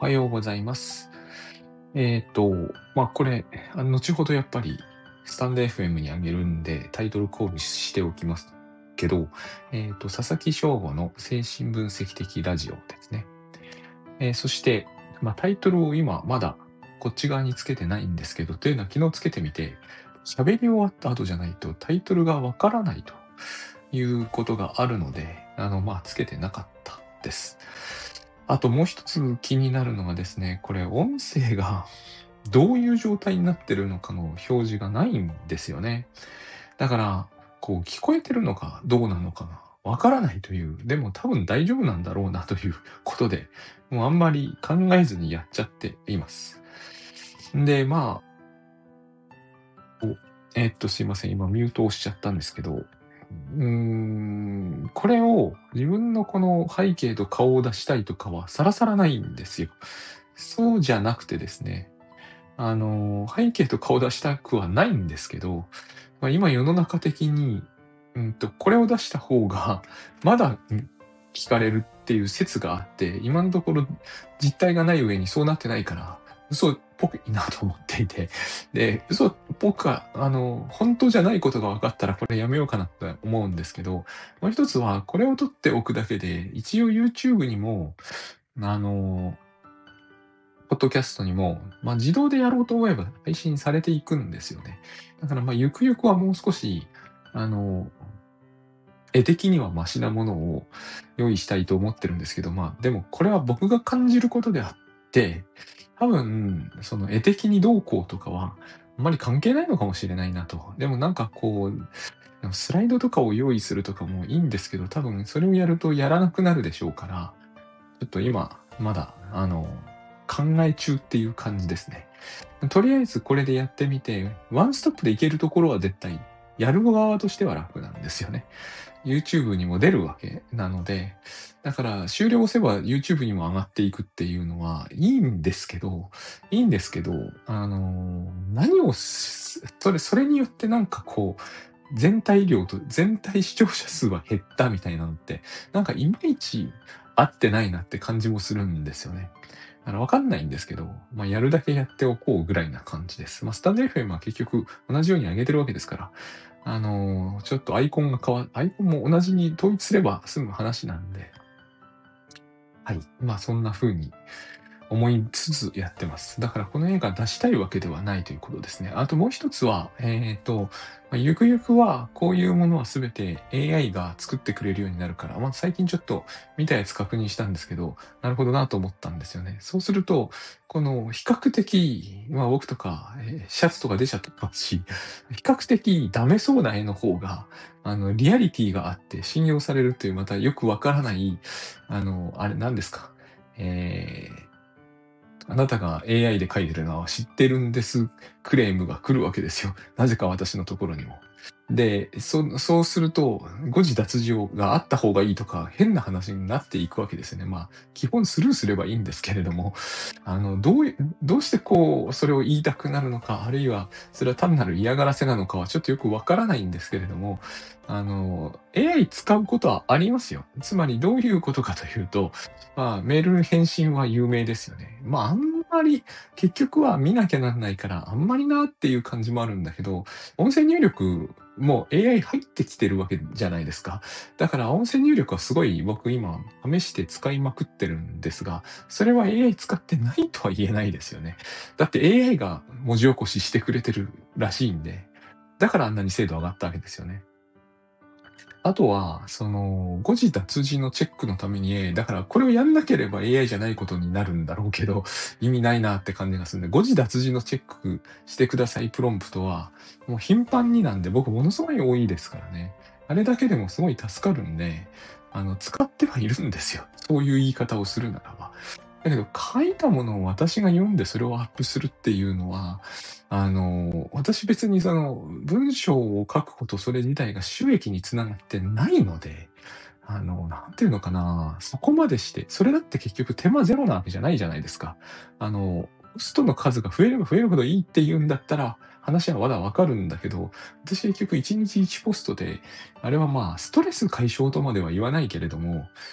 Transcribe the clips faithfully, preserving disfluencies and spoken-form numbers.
はようございます。えっと、まあ、これ、あの、後ほどやっぱりスタンド エフエム にあげるんで、タイトルコールしておきますけど、えっと、佐々木翔吾の精神分析的ラジオですね。えーそして、まあ、タイトルを今まだこっち側につけてないんですけど、というのは昨日つけてみて、喋り終わった後じゃないとタイトルがわからないということがあるので、あの、まあ、つけてなかったです。あともう一つ気になるのがですね、これ音声がどういう状態になってるのかの表示がないんですよね。だから、こう聞こえてるのかどうなのかがわからないという、でも多分大丈夫なんだろうなということで、もうあんまり考えずにやっちゃっています。で、まあ、おえーっと、すいません。今ミュートをしちゃったんですけど、うーん、これを自分のこの背景と顔を出したいとかはさらさらないんですよ。そうじゃなくてですね、あの、背景と顔出したくはないんですけど、まあ、今世の中的に、うんと、これを出した方が、まだ、ん、聞かれるっていう説があって、今のところ実体がない上にそうなってないから、嘘っぽくいいなと思っていて、で、嘘っぽくは、あの、本当じゃないことが分かったらこれやめようかなって思うんですけど、もう一つはこれを取っておくだけで、一応 YouTube にも、あのポッドキャストにも、まあ、自動でやろうと思えば配信されていくんですよね。だから、ま、ゆくゆくはもう少し、あの、絵的にはマシなものを用意したいと思ってるんですけど、まあ、でもこれは僕が感じることであって、多分、その絵的にどうこうとかは、あんまり関係ないのかもしれないなと。でもなんかこう、スライドとかを用意するとかもいいんですけど、多分それをやるとやらなくなるでしょうから、ちょっと今、まだ、あの、考え中っていう感じですね。とりあえずこれでやってみて、ワンストップでいけるところは絶対、やる側としては楽なんですよね。YouTube にも出るわけなので、だから終了せば YouTube にも上がっていくっていうのはいいんですけど、いいんですけど、あの、何をすそれそれによってなんかこう、全体量と全体視聴者数は減ったみたいなのって、なんかいまいち合ってないなって感じもするんですよね。あの、わかんないんですけど、まあ、やるだけやっておこうぐらいな感じです。まあ、スタンド エフエム は結局同じように上げてるわけですから、あの、ちょっとアイコンが変わアイコンも同じに統一すれば済む話なんで、はい。まあ、そんな風に思いつつやってます。だからこの映画出したいわけではないということですね。あともう一つは、えっと、まあ、ゆくゆくはこういうものはすべて エーアイ が作ってくれるようになるから、まあ、最近ちょっと見たやつ確認したんですけど、なるほどなと思ったんですよね。そうすると、この比較的、まあ僕とか、えーシャツとか出ちゃってますし、比較的ダメそうな絵の方が、あの、リアリティがあって信用されるっていうまたよくわからない、あの、あれ何ですか。えーあなたが エーアイ で書いてるのは知ってるんですクレームが来るわけですよ。なぜか私のところにも。で、そそうすると、誤字脱字をがあった方がいいとか、変な話になっていくわけですよね。まあ、基本スルーすればいいんですけれども、あの、どういどうしてこう、それを言いたくなるのか、あるいはそれは単なる嫌がらせなのかはちょっとよくわからないんですけれども、あの、エーアイ 使うことはありますよ。つまりどういうことかというと、まあ、メールの返信は有名ですよね。まあ、あんまり、結局は見なきゃなんないから、あんまりなっていう感じもあるんだけど、音声入力もう エーアイ 入ってきてるわけじゃないですか。だから音声入力はすごい僕今試して使いまくってるんですが、それは エーアイ 使ってないとは言えないですよね。だって エーアイ が文字起こししてくれてるらしいんで、だからあんなに精度上がったわけですよね。あとは、その、誤字脱字のチェックのために、だからこれをやんなければ エーアイ じゃないことになるんだろうけど、意味ないなって感じがするんで、誤字脱字のチェックしてくださいプロンプトは、もう頻繁になんで、僕ものすごい多いですからね。あれだけでもすごい助かるんで、あの、使ってはいるんですよ。そういう言い方をするならば。だけど、書いたものを私が読んでそれをアップするっていうのは、あの、私別にその文章を書くこと、それ自体が収益につながってないので、あの、なんていうのかな、そこまでして、それだって結局手間ゼロなわけじゃないじゃないですか。あの、ポストの数が増えれば増えるほどいいっていうんだったら、話はまだわかるんだけど、私結局いちにちいちポストで、あれはまあ、ストレス解消とまでは言わないけれども、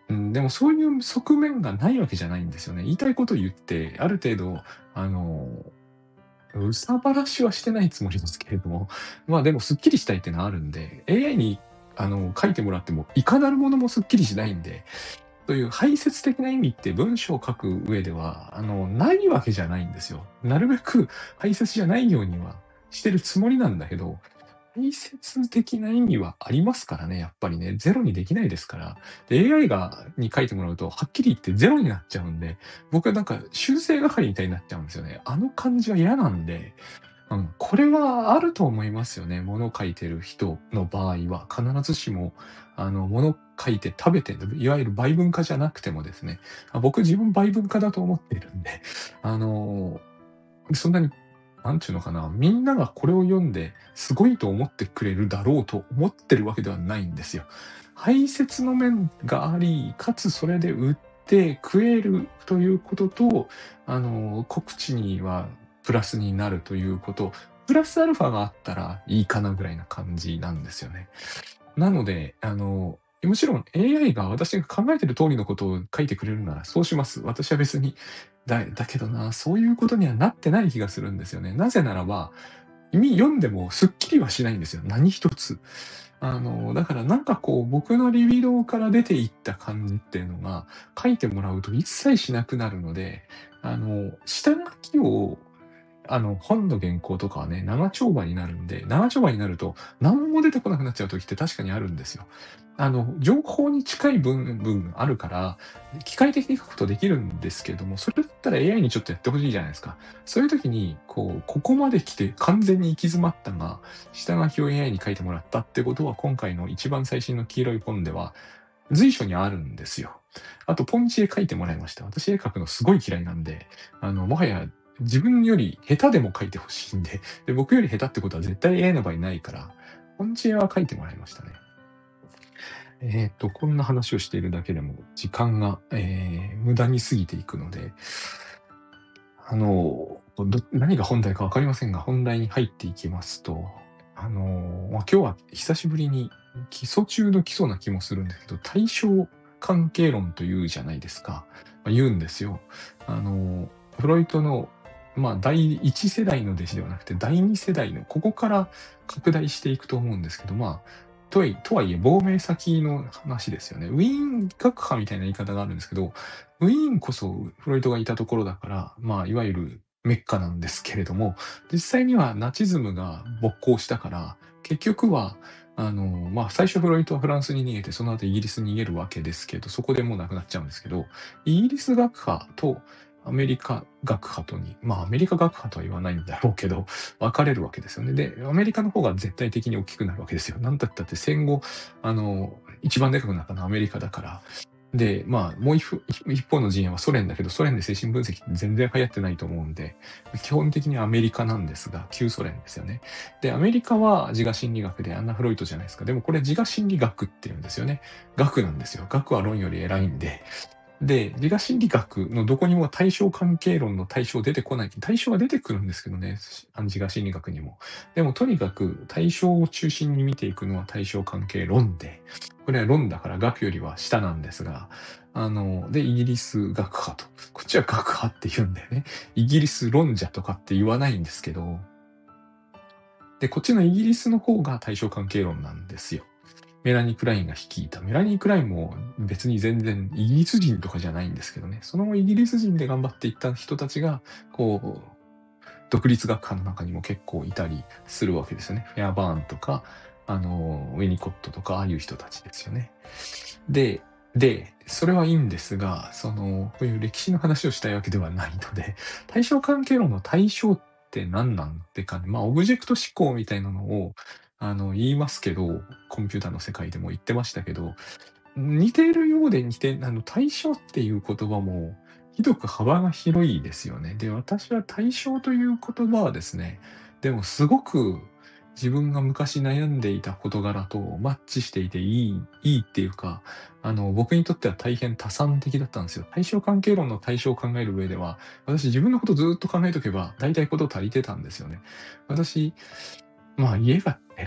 うん、でもそういう側面がないわけじゃないんですよね。言いたいことを言って、ある程度、あの、憂さ晴らしはしてないつもりですけれども、まあ、でもすっきりしたいっていうのはあるんで、エーアイ にあの、書いてもらっても、いかなるものもすっきりしないんで、そういう排泄的な意味って文章を書く上では、あの、ないわけじゃないんですよ。なるべく排泄じゃないようにはしてるつもりなんだけど、排泄的な意味はありますからね、やっぱりね。ゼロにできないですから。で、エーアイ がに書いてもらうと、はっきり言ってゼロになっちゃうんで、僕はなんか修正係みたいになっちゃうんですよね。あの感じは嫌なんで、うん、これはあると思いますよね。物書いてる人の場合は、必ずしも、あの、物書いて食べて、いわゆる売文化じゃなくてもですね、あ、僕自分売文化だと思っているんで、あの、そんなに、なんていうのかな、みんながこれを読んで、すごいと思ってくれるだろうと思ってるわけではないんですよ。排泄の面があり、かつそれで売って食えるということと、あの、告知にはプラスになるということ、プラスアルファがあったらいいかなぐらいな感じなんですよね。なので、あの、もちろん エーアイ が私が考えてる通りのことを書いてくれるならそうします。私は別に、だだけどな、そういうことにはなってない気がするんですよね。なぜならば、み読んでもすっきりはしないんですよ、何一つ。あの、だからなんかこう、僕のリビドーから出ていった感じっていうのが、書いてもらうと一切しなくなるので、あの、下書きをあの、本の原稿とかはね、長丁場になるんで、長丁場になると、何も出てこなくなっちゃう時って確かにあるんですよ。あの、情報に近い分分あるから、機械的に書くことできるんですけれども、それだったら エーアイ にちょっとやってほしいじゃないですか。そういう時に、こう、ここまで来て完全に行き詰まったが、下書きを エーアイ に書いてもらったってことは、今回の一番最新の黄色い本では、随所にあるんですよ。あと、ポンチ絵描いてもらいました。私絵描くのすごい嫌いなんで、あの、もはや自分より下手でも描いてほしいんで、で、僕より下手ってことは絶対 エーアイ の場合ないから、ポンチ絵は描いてもらいましたね。えっと、こんな話をしているだけでも時間が、えー無駄に過ぎていくので、あの、ど何が本題かわかりませんが、本題に入っていきますと、あの、まあ、今日は久しぶりに基礎中の基礎な気もするんですけど、対象関係論というじゃないですか。まあ、言うんですよ。あの、フロイトの、まあ、第一世代の弟子ではなくて、第二世代の、ここから拡大していくと思うんですけど、まあ、とはいとはいえ、亡命先の話ですよね。ウィーン学派みたいな言い方があるんですけど、ウィーンこそフロイトがいたところだから、まあ、いわゆるメッカなんですけれども、実際にはナチズムが勃興したから、結局は、あの、まあ、最初フロイトはフランスに逃げて、その後イギリスに逃げるわけですけど、そこでもう亡くなっちゃうんですけど、イギリス学派とアメリカ学派とに、まあ、アメリカ学派とは言わないんだろうけど、分かれるわけですよね。で、アメリカの方が絶対的に大きくなるわけですよ。なんだったって戦後、あの、一番でかくなったのはアメリカだから、で、まあ、もう一方一方の陣営はソ連だけど、ソ連で精神分析って全然流行ってないと思うんで、基本的にアメリカなんですが、旧ソ連ですよね。で、アメリカは自我心理学でアンナ・フロイトじゃないですか。でもこれ自我心理学って言うんですよね。学なんですよ。学は論より偉いんで。で、自我心理学のどこにも対象関係論の対象出てこない。対象は出てくるんですけどね、あの自我心理学にも。でもとにかく対象を中心に見ていくのは対象関係論で、これは論だから学よりは下なんですが、あの、で、イギリス学派と。こっちは学派って言うんだよね。イギリス論者とかって言わないんですけど、で、こっちのイギリスの方が対象関係論なんですよ。メラニー・クラインが率いた。メラニー・クラインも別に全然イギリス人とかじゃないんですけどね。その後イギリス人で頑張っていった人たちが、こう、独立学派の中にも結構いたりするわけですよね。フェアバーンとか、あの、ウィニコットとか、ああいう人たちですよね。で、で、それはいいんですが、その、こういう歴史の話をしたいわけではないので、対象関係論の対象って何なんってかね、まあ、オブジェクト思考みたいなのを、あの、言いますけど、コンピューターの世界でも言ってましたけど、似ているようで似て、あの、対象っていう言葉も、ひどく幅が広いですよね。で、私は対象という言葉はですね、でもすごく自分が昔悩んでいた事柄とマッチしていていい、いいっていうか、あの、僕にとっては大変多産的だったんですよ。対象関係論の対象を考える上では、私自分のことずっと考えとけば、大体こと足りてたんですよね。私、まあ家が寺だっ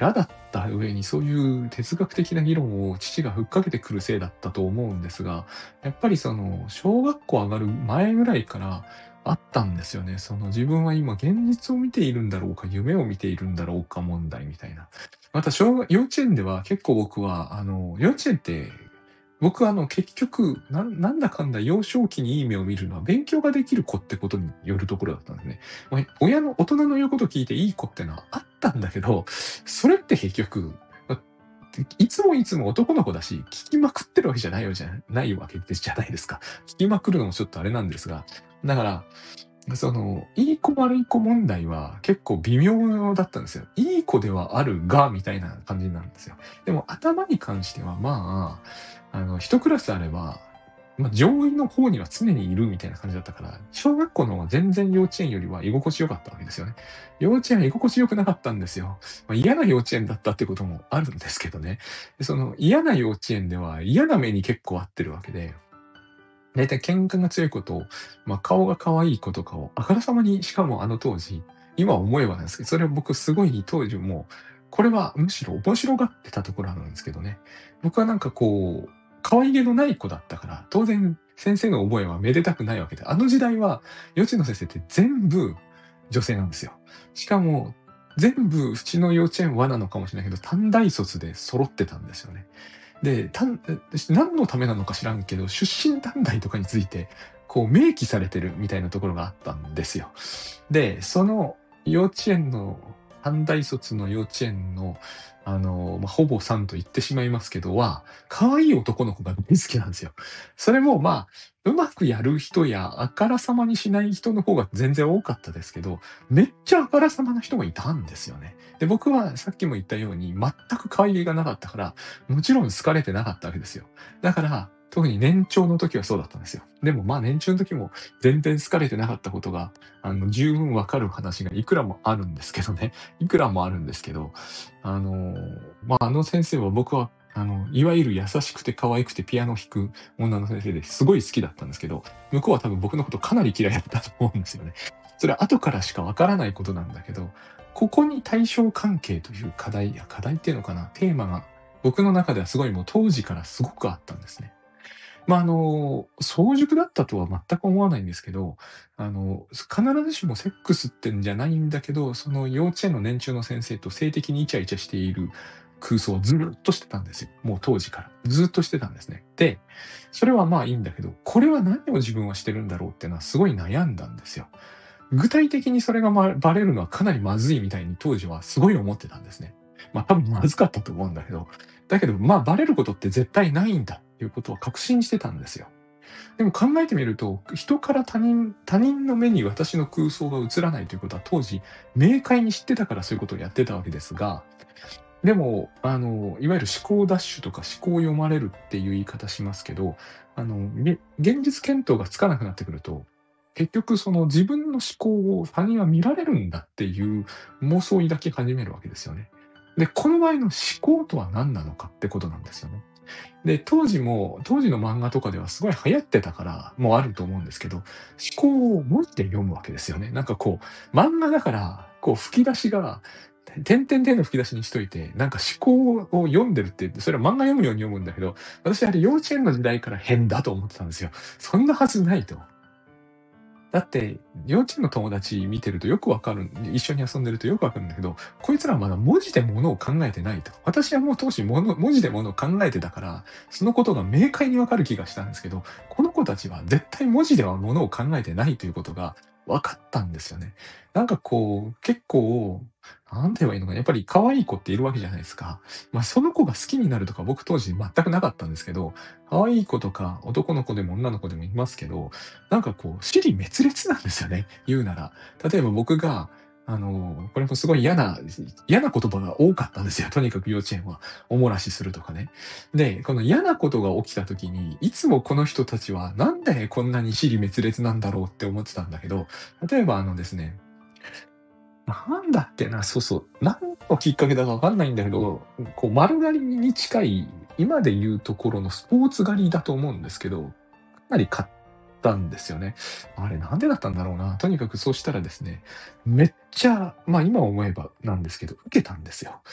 った上に、そういう哲学的な議論を父がふっかけてくるせいだったと思うんですが、やっぱりその、小学校上がる前ぐらいからあったんですよね。その自分は今現実を見ているんだろうか、夢を見ているんだろうか問題みたいな。また、小学幼稚園では結構僕は、あの、幼稚園って、僕はあの結局、なんなんだかんだ幼少期にいい目を見るのは勉強ができる子ってことによるところだったんですね。まあ親の大人の言うことを聞いていい子ってのはあったんだけど、それって結局、まいつもいつも男の子だし、聞きまくってるわけじゃないよじゃないわけでじゃないですか。聞きまくるのもちょっとあれなんですが、だから、その、いい子悪い子問題は結構微妙だったんですよ。いい子ではあるが、みたいな感じなんですよ。でも頭に関しては、まあ、あの、一クラスあれば、まあ、上位の方には常にいるみたいな感じだったから、小学校の方が全然幼稚園よりは居心地良かったわけですよね。幼稚園は居心地良くなかったんですよ。まあ、嫌な幼稚園だったってこともあるんですけどね。でその嫌な幼稚園では嫌な目に結構合ってるわけで、だいたい喧嘩が強い子と、まあ、顔が可愛い子とかをあからさまに、しかもあの当時、今思えばなんですけど、それは僕すごい当時もう、これはむしろ面白がってたところなんですけどね。僕はなんかこう、可愛げのない子だったから、当然先生の覚えはめでたくないわけで、あの時代は幼稚園の先生って全部女性なんですよ。しかも、全部うちの幼稚園はなのかもしれないけど、短大卒で揃ってたんですよね。で、たん何のためなのか知らんけど、出身短大とかについて、こう明記されてるみたいなところがあったんですよ。で、その幼稚園の短大卒の幼稚園の、あの、まあ、ほぼさんと言ってしまいますけどは、可愛い男の子が大好きなんですよ。それも、まあ、うまくやる人や、あからさまにしない人の方が全然多かったですけど、めっちゃあからさまな人がいたんですよね。で、僕はさっきも言ったように、全く可愛げがなかったから、もちろん好かれてなかったわけですよ。だから、特に年長の時はそうだったんですよ。でもまあ年長の時も全然好かれてなかったことが、あの、十分わかる話がいくらもあるんですけどね。いくらもあるんですけど、あの、まあ、あの先生は僕は、あの、いわゆる優しくて可愛くてピアノ弾く女の先生ですごい好きだったんですけど、向こうは多分僕のことかなり嫌いだったと思うんですよね。それは後からしかわからないことなんだけど、ここに対象関係という課題、いや課題っていうのかな、テーマが僕の中ではすごいもう当時からすごくあったんですね。まあ、あの、早熟だったとは全く思わないんですけど、あの、必ずしもセックスってんじゃないんだけど、その幼稚園の年中の先生と性的にイチャイチャしている空想をずっとしてたんですよ。もう当時から。ずっとしてたんですね。で、それはまあいいんだけど、これは何を自分はしてるんだろうっていうのはすごい悩んだんですよ。具体的にそれがまバレるのはかなりまずいみたいに当時はすごい思ってたんですね。まあ多分まずかったと思うんだけど、だけどまあバレることって絶対ないんだっていうことは確信してたんですよ。でも考えてみると、人から他人他人の目に私の空想が映らないということは当時明快に知ってたからそういうことをやってたわけですが、でも、あの、いわゆる思考ダッシュとか思考を読まれるっていう言い方しますけど、あの、げ現実見当がつかなくなってくると、結局その自分の思考を他人は見られるんだっていう妄想を抱き始めるわけですよね。で、この場合の思考とは何なのかってことなんですよね。で、当時も、当時の漫画とかではすごい流行ってたから、もあると思うんですけど、思考を文字で読むわけですよね。なんかこう、漫画だから、こう吹き出しが、てんてんてんの吹き出しにしといて、なんか思考を読んでるって言って、それは漫画読むように読むんだけど、私あれ幼稚園の時代から変だと思ってたんですよ。そんなはずないと。だって、幼稚園の友達見てるとよくわかる一緒に遊んでるとよくわかるんだけど、こいつらはまだ文字で物を考えてないと。私はもう当時もの文字で物を考えてたから、そのことが明快にわかる気がしたんですけど、この子たちは絶対文字では物を考えてないということが分かったんですよね。なんかこう、結構、なんて言えばいいのかな、やっぱり可愛い子っているわけじゃないですか。まあ、その子が好きになるとか僕当時全くなかったんですけど、可愛い子とか男の子でも女の子でもいますけど、なんかこう、支離滅裂なんですよね、言うなら。例えば僕が、あの、これもすごい嫌な嫌な言葉が多かったんですよ。とにかく幼稚園は。お漏らしするとかね。で、この嫌なことが起きた時に、いつもこの人たちはなんでこんなに支離滅裂なんだろうって思ってたんだけど、例えばあのですね、なんだっけな、そうそう、何のきっかけだかわかんないんだけど、こう丸刈りに近い、今で言うところのスポーツ刈りだと思うんですけど、かなり買ったんですよね。あれなんでだったんだろうな。とにかくそうしたらですね、めっちゃ、まあ今思えばなんですけど、受けたんですよ。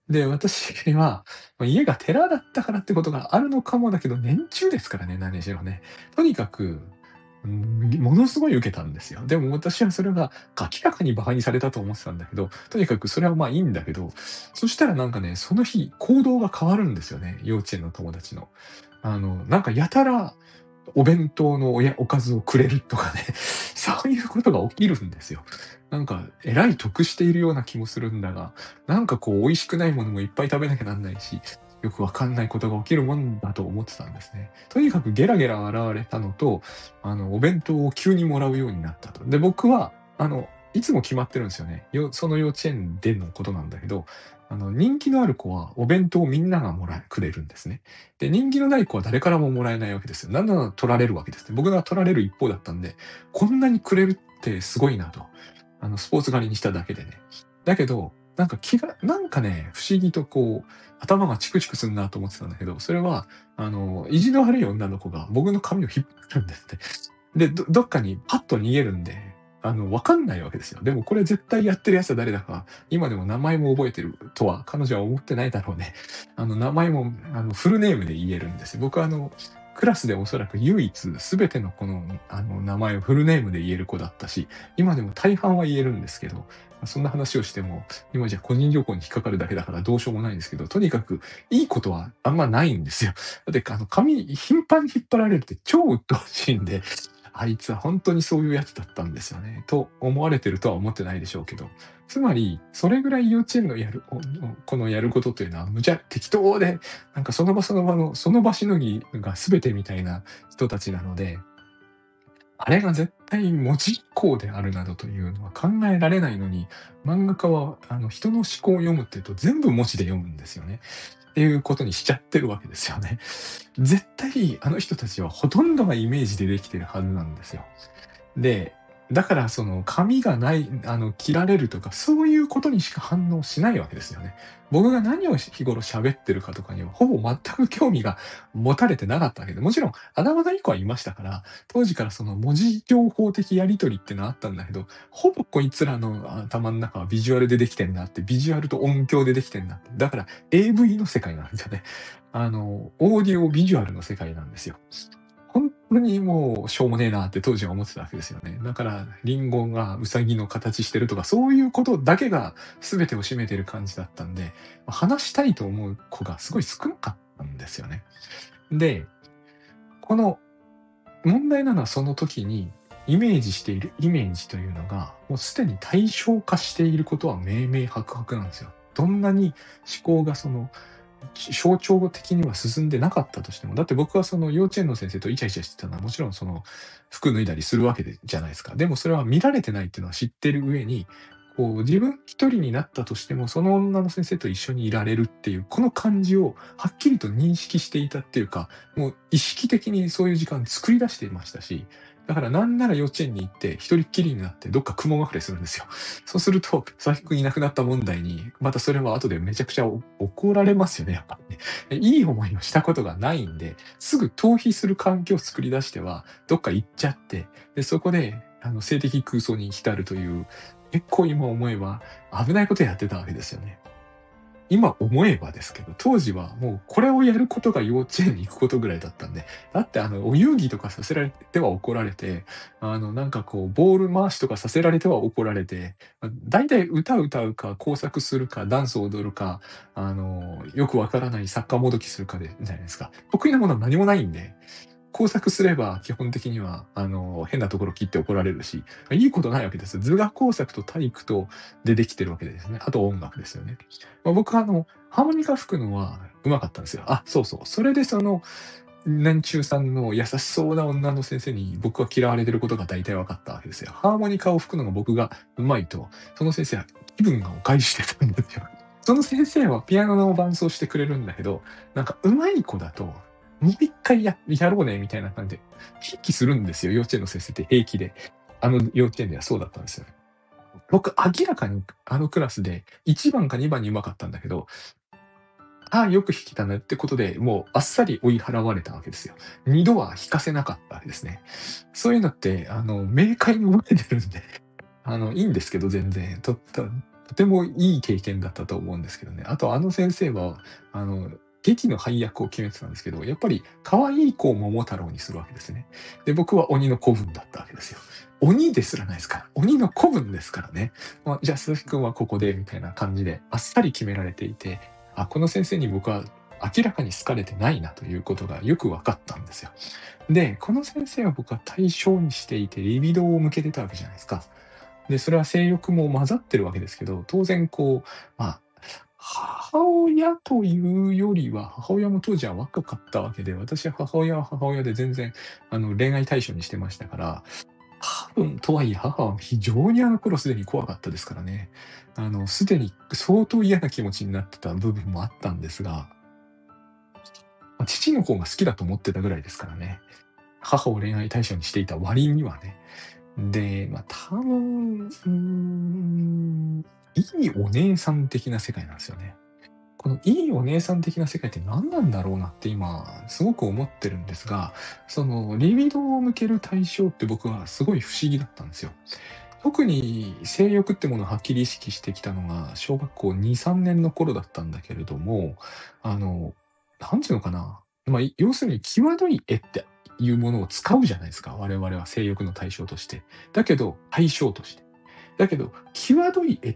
で、私は、ま、家が寺だったからってことがあるのかもだけど、年中ですからね、何しろね。とにかく、うーん、ものすごい受けたんですよ。でも私はそれが明らかに馬鹿にされたと思ってたんだけど、とにかくそれはまあいいんだけど、そしたらなんかね、その日行動が変わるんですよね、幼稚園の友達の。あの、なんかやたらお弁当のおやおかずをくれるとかね、そういうことが起きるんですよ。なんか、えらい得しているような気もするんだが、なんかこう美味しくないものもいっぱい食べなきゃなんないし、よくわかんないことが起きるもんだと思ってたんですね。とにかくゲラゲラ笑われたのと、あの、お弁当を急にもらうようになったと。で、僕は、あの、いつも決まってるんですよね。よその幼稚園でのことなんだけど、あの、人気のある子はお弁当をみんながもらえくれるんですね。で、人気のない子は誰からももらえないわけですよ。なんなら取られるわけですね。僕が取られる一方だったんで、こんなにくれるってすごいなと。あの、スポーツ狩りにしただけでね。だけど、なんか気がなんかね、不思議とこう、頭がチクチクすんなと思ってたんだけど、それは、あの、意地の悪い女の子が僕の髪を引っ張るんですって。で、どどっかにパッと逃げるんで、あの、わかんないわけですよ。でもこれ絶対やってる奴は誰だか、今でも名前も覚えてるとは彼女は思ってないだろうね。あの、名前も、あの、フルネームで言えるんです。僕はあの、クラスでおそらく唯一全ての子の、あの、名前をフルネームで言える子だったし、今でも大半は言えるんですけど、そんな話をしても、今じゃ個人情報に引っかかるだけだからどうしようもないんですけど、とにかくいいことはあんまないんですよ。だって、あの、髪頻繁に引っ張られるって超鬱陶しいんで、あいつは本当にそういうやつだったんですよね。と思われてるとは思ってないでしょうけど。つまり、それぐらい幼稚園のやる、おおこのやることというのは、むちゃ適当で、なんかその場その場の、その場しのぎが全てみたいな人たちなので、あれが絶対文字工であるなどというのは考えられないのに、漫画家はあの人の思考を読むっていうと全部文字で読むんですよね。っていうことにしちゃってるわけですよね。絶対あの人たちはほとんどがイメージでできてるはずなんですよ。で、だからその髪がない、あの、切られるとか、そういうことにしか反応しないわけですよね。僕が何を日頃喋ってるかとかには、ほぼ全く興味が持たれてなかったわけで、もちろん、頭のいい子はいましたから、当時からその文字情報的やり取りっていうのはあったんだけど、ほぼこいつらの頭の中はビジュアルでできてんなって、ビジュアルと音響でできてんなって。だから エーブイ の世界なんですよね。あの、オーディオビジュアルの世界なんですよ。本当にもうしょうもねえなって当時は思ってたわけですよね。だから、リンゴがウサギの形してるとか、そういうことだけが全てを占めてる感じだったんで、話したいと思う子がすごい少なかったんですよね。で、この問題なのはその時に、イメージしているイメージというのが、もうすでに対象化していることは明々白々なんですよ。どんなに思考がその象徴的には進んでなかったとしても、だって僕はその幼稚園の先生とイチャイチャしてたのはもちろんその服脱いだりするわけでじゃないですか。でもそれは見られてないっていうのは知ってる上に、こう自分一人になったとしても、その女の先生と一緒にいられるっていう、この感じをはっきりと認識していたっていうか、もう意識的にそういう時間作り出していましたし、だからなんなら幼稚園に行って一人っきりになってどっか雲隠れするんですよ。そうすると、佐々木くんいなくなった問題に、またそれは後でめちゃくちゃお怒られますよね、やっぱりね。いい思いをしたことがないんで、すぐ逃避する環境を作り出しては、どっか行っちゃって、で、そこで、あの、性的空想に浸るという、結構今思えば危ないことやってたわけですよね。今思えばですけど、当時はもうこれをやることが幼稚園に行くことぐらいだったんで、だってあの、お遊戯とかさせられては怒られて、あの、なんかこう、ボール回しとかさせられては怒られて、ま、大体歌歌うか、工作するか、ダンス踊るか、あの、よくわからないサッカーもどきするかでじゃないですか。得意なものは何もないんで、工作すれば基本的には、あの、変なところ切って怒られるし、いいことないわけですよ。図画工作と体育とでできてるわけですね。あと音楽ですよね。まあ、僕はあの、ハーモニカ吹くのは上手かったんですよ。あ、そうそう。それでその、年中さんの優しそうな女の先生に僕は嫌われてることが大体分かったわけですよ。ハーモニカを吹くのが僕が上手いと、その先生は気分がお返ししてたんですよ。その先生はピアノの伴奏してくれるんだけど、なんか上手い子だと、もう一回ややろうねみたいな感じで、ひいきするんですよ、幼稚園の先生って平気で。あの幼稚園ではそうだったんですよね。僕明らかにあのクラスでいちばんかにばんに上手かったんだけど、ああ、よく弾けたねってことで、もうあっさり追い払われたわけですよ。にどは弾かせなかったわけですね。そういうのって、あの、明快に覚えてるんで、あの、いいんですけど、全然。とととてもいい経験だったと思うんですけどね。あとあの先生は、あの、劇の配役を決めてたんですけど、やっぱり可愛い子を桃太郎にするわけですね。で、僕は鬼の子分だったわけですよ。鬼ですらないですから。鬼の子分ですからね。まあ、じゃあ鈴木くんはここでみたいな感じであっさり決められていて、あ、この先生に僕は明らかに好かれてないなということがよく分かったんですよ。で、この先生は僕は対象にしていて、リビドーを向けてたわけじゃないですか。で、それは性欲も混ざってるわけですけど、当然こう、まあ、母親というよりは、母親も当時は若かったわけで、私は母親は母親で全然、あの、恋愛対象にしてましたから、多分とはいえ母は非常にあの頃すでに怖かったですからね。あの、すでに相当嫌な気持ちになってた部分もあったんですが、ま、父の方が好きだと思ってたぐらいですからね。母を恋愛対象にしていた割にはね。で、まあ、多分、うーん、いいお姉さん的な世界なんですよね。このいいお姉さん的な世界って何なんだろうなって今すごく思ってるんですが、そのリビドーを向ける対象って僕はすごい不思議だったんですよ。特に性欲ってものをはっきり意識してきたのが小学校に、さんねんの頃だったんだけれども、あの、なんていうのかな、まあ、い要するに際どい絵っていうものを使うじゃないですか、我々は性欲の対象として。だけど、対象として。だけど、際どい絵って、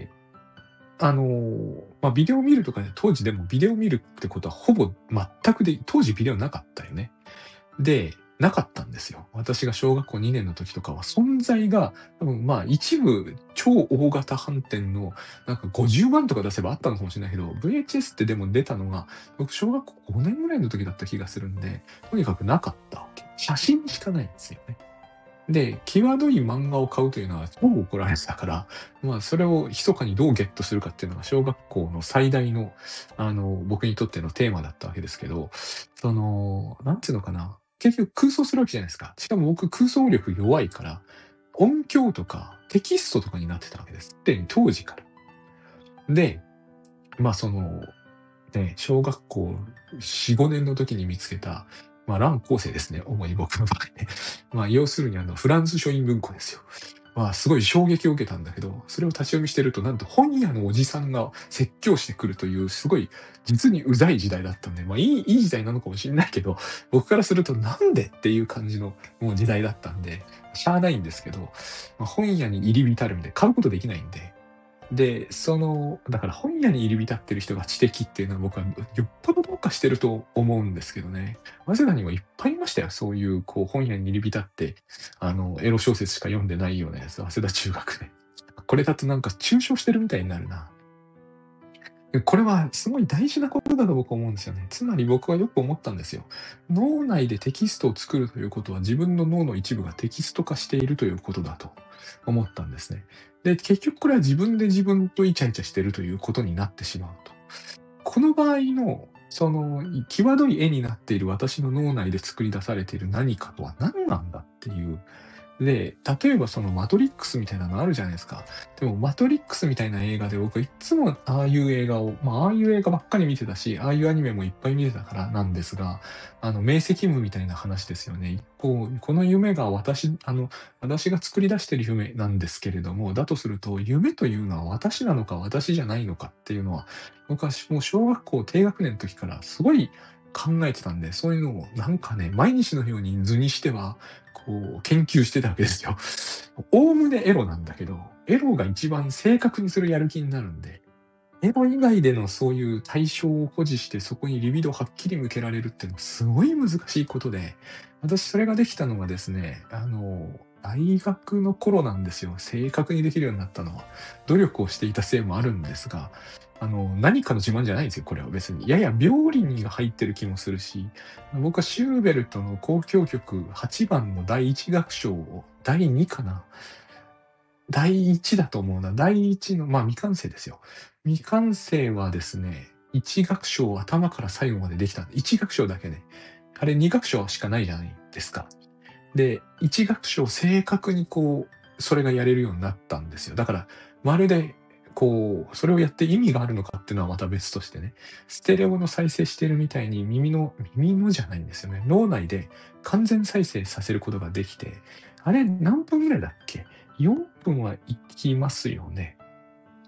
あの、まあ、ビデオ見るとかで当時でもビデオ見るってことはほぼ全くで当時ビデオなかったよね。で、なかったんですよ。私が小学校にねんの時とかは存在が、多分まあ一部超大型版店のなんかごじゅうまんとか出せばあったのかもしれないけど、ブイエイチエス ってでも出たのが、僕小学校ごねんぐらいの時だった気がするんで、とにかくなかったわけ。写真しかないんですよね。で、際どい漫画を買うというのは超怒られてたから、まあそれを密かにどうゲットするかっていうのが小学校の最大の、あの、僕にとってのテーマだったわけですけど、その、なんていうのかな。結局空想するわけじゃないですか。しかも僕空想力弱いから、音響とかテキストとかになってたわけです。で、当時から。で、まあその、ね、小学校よん、ごねんの時に見つけた、まあ乱高生ですね、主に僕の場合ね。まあ要するにあのフランス書院文庫ですよ。まあすごい衝撃を受けたんだけど、それを立ち読みしてるとなんと本屋のおじさんが説教してくるというすごい実にうざい時代だったんで、まあいい、いい時代なのかもしれないけど、僕からするとなんでっていう感じのもう時代だったんで、しゃあないんですけど、まあ、本屋に入り浸るんで買うことできないんで、で、その、だから本屋に入り浸ってる人が知的っていうのは僕はよっぽどどうかしてると思うんですけどね。早稲田にもいっぱいいましたよ。そういうこう本屋に入り浸って、あの、エロ小説しか読んでないようなやつ、早稲田中学で。これだとなんか抽象してるみたいになるな。これはすごい大事なことだと僕は思うんですよね。つまり僕はよく思ったんですよ。脳内でテキストを作るということは自分の脳の一部がテキスト化しているということだと思ったんですね。で、結局これは自分で自分とイチャイチャしているということになってしまうと。この場合の、その、際どい絵になっている私の脳内で作り出されている何かとは何なんだっていうで、例えばそのマトリックスみたいなのあるじゃないですか。でもマトリックスみたいな映画で僕はいっつもああいう映画を、まあああいう映画ばっかり見てたし、ああいうアニメもいっぱい見てたからなんですが、あの明晰夢みたいな話ですよね。一方、この夢が私、あの、私が作り出している夢なんですけれども、だとすると夢というのは私なのか私じゃないのかっていうのは、僕はもう小学校低学年の時からすごい考えてたんで、そういうのをなんかね、毎日のように図にしては、こう、研究してたわけですよ。おおむねエロなんだけど、エロが一番正確にするやる気になるんで、エロ以外でのそういう対象を保持して、そこにリビドをはっきり向けられるっていうのはすごい難しいことで、私それができたのがですね、あの、大学の頃なんですよ。正確にできるようになったのは。努力をしていたせいもあるんですが、あの、何かの自慢じゃないんですよ、これは別に。やや病理にが入ってる気もするし、僕はシューベルトの交響曲はちばんのだいいち楽章を、だいにかなだいいちだと思うな。だいいちの、まあ未完成ですよ。未完成はですね、いち楽章を頭から最後までできたんで、いち楽章だけね。あれに楽章しかないじゃないですか。で、いち楽章正確にこう、それがやれるようになったんですよ。だから、まるで、こう、それをやって意味があるのかっていうのはまた別としてね、ステレオの再生してるみたいに耳の、耳のじゃないんですよね。脳内で完全再生させることができて、あれ何分ぐらいだっけ？ よん 分はいきますよね。